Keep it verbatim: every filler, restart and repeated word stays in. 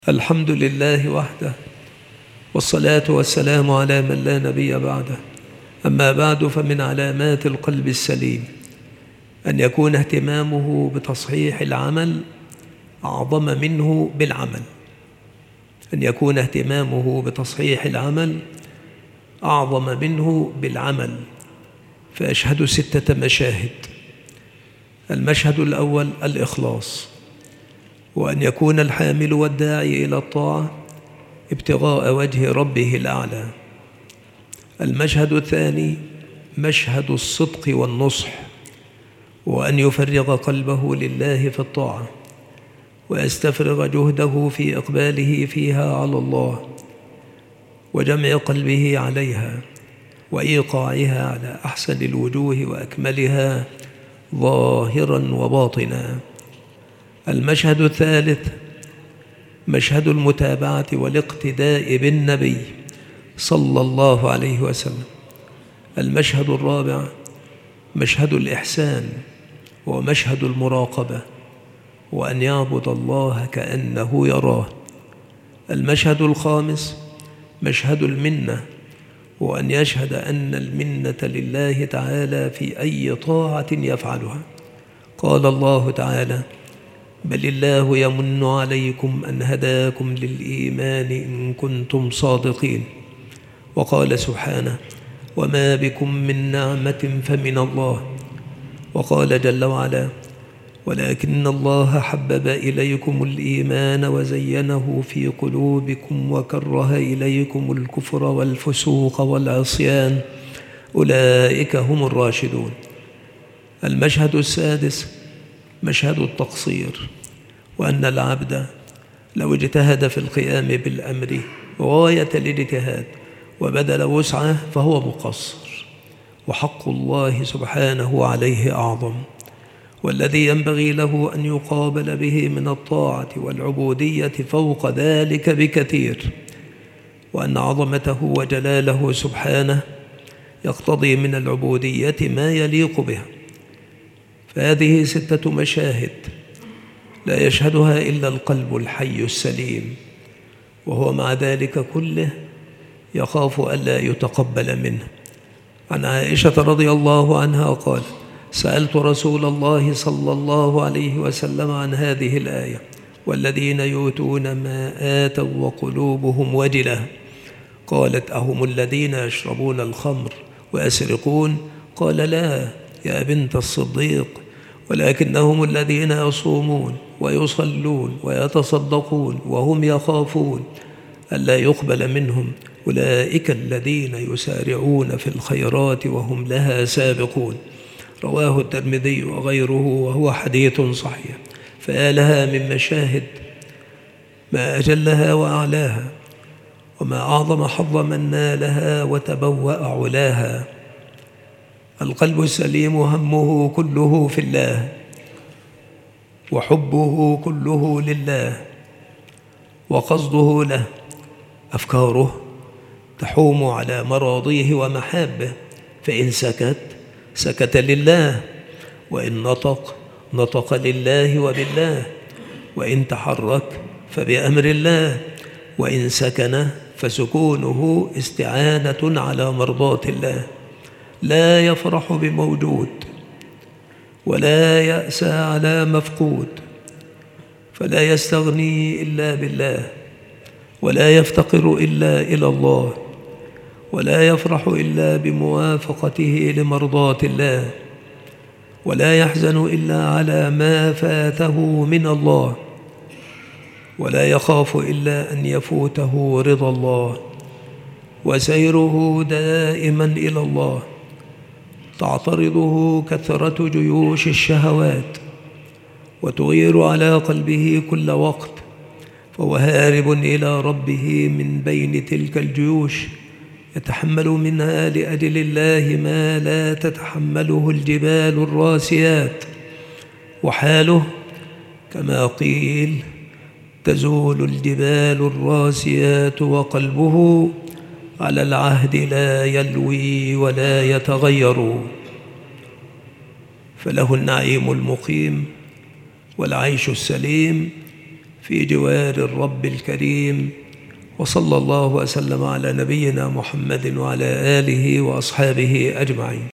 الحمد لله وحده، والصلاة والسلام على من لا نبي بعده. أما بعد، فمن علامات القلب السليم أن يكون اهتمامه بتصحيح العمل أعظم منه بالعمل. أن يكون اهتمامه بتصحيح العمل أعظم منه بالعمل. فأشهد ستة مشاهد. المشهد الأول الإخلاص، وأن يكون الحامل والداعي إلى الطاعة ابتغاء وجه ربه الأعلى. المشهد الثاني مشهد الصدق والنصح، وأن يفرغ قلبه لله في الطاعة ويستفرغ جهده في إقباله فيها على الله وجمع قلبه عليها وإيقاعها على أحسن الوجوه وأكملها ظاهرا وباطنا. المشهد الثالث مشهد المتابعة والاقتداء بالنبي صلى الله عليه وسلم. المشهد الرابع مشهد الإحسان ومشهد المراقبة، وأن يعبد الله كأنه يراه. المشهد الخامس مشهد المنة، وأن يشهد أن المنة لله تعالى في أي طاعة يفعلها. قال الله تعالى: بل الله يمن عليكم أن هداكم للإيمان إن كنتم صادقين. وقال سبحانه: وما بكم من نعمة فمن الله. وقال جل وعلا: ولكن الله حبب إليكم الإيمان وزينه في قلوبكم وكره إليكم الكفر والفسوق والعصيان أولئك هم الراشدون. المشهد السادس مشهد التقصير، وأن العبد لو اجتهد في القيام بالأمر غاية الاجتهاد وبذل وسعه فهو مقصر، وحق الله سبحانه عليه أعظم، والذي ينبغي له أن يقابل به من الطاعة والعبودية فوق ذلك بكثير، وأن عظمته وجلاله سبحانه يقتضي من العبودية ما يليق بها. فهذه ستة مشاهد لا يشهدها إلا القلب الحي السليم، وهو مع ذلك كله يخاف ألا يتقبل منه. عن عائشة رضي الله عنها قال: سألت رسول الله صلى الله عليه وسلم عن هذه الآية: والذين يؤتون ما آتوا وقلوبهم وجلة. قالت: أهم الذين يشربون الخمر ويسرقون؟ قال: لا يا بنت الصديق، ولكنهم الذين يصومون ويصلون ويتصدقون وهم يخافون ألا يقبل منهم، أولئك الذين يسارعون في الخيرات وهم لها سابقون. رواه الترمذي وغيره، وهو حديث صحيح. فيا لها من مشاهد، ما أجلها وأعلاها، وما أعظم حظ من نالها وتبوأ علاها. القلب السليم همه كله في الله، وحبه كله لله، وقصده له. أفكاره تحوم على مراضيه ومحابه، فإن سكت سكت لله، وإن نطق نطق لله وبالله، وإن تحرك فبأمر الله، وإن سكن فسكونه استعانة على مرضاة الله. لا يفرح بموجود ولا يأسى على مفقود، فلا يستغني إلا بالله، ولا يفتقر إلا إلى الله، ولا يفرح إلا بموافقته لمرضاة الله، ولا يحزن إلا على ما فاته من الله، ولا يخاف إلا أن يفوته رضا الله، وسيره دائما إلى الله. تعترضه كثرة جيوش الشهوات وتغير على قلبه كل وقت، فهو هارب إلى ربه من بين تلك الجيوش، يتحمل منها لأجل الله ما لا تتحمله الجبال الراسيات. وحاله كما قيل: تزول الجبال الراسيات وقلبه على العهد لا يلوي ولا يتغير. فله النعيم المقيم والعيش السليم في جوار الرب الكريم. وصلى الله وسلم على نبينا محمد وعلى آله وأصحابه أجمعين.